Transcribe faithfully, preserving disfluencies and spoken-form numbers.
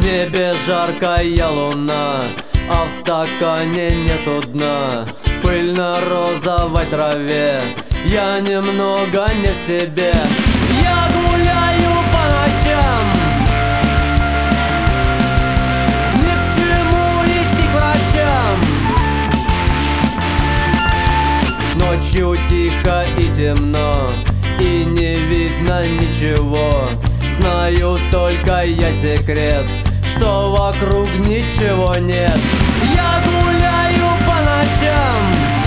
небе жаркая луна, а в стакане нету дна. Пыль на розовой траве, я немного не в себе. Я гуляю по ночам, ни к чему идти к врачам. Ночью тихо и темно, и не видно ничего. Знаю только я секрет, что вокруг ничего нет. Я гуляю по ночам,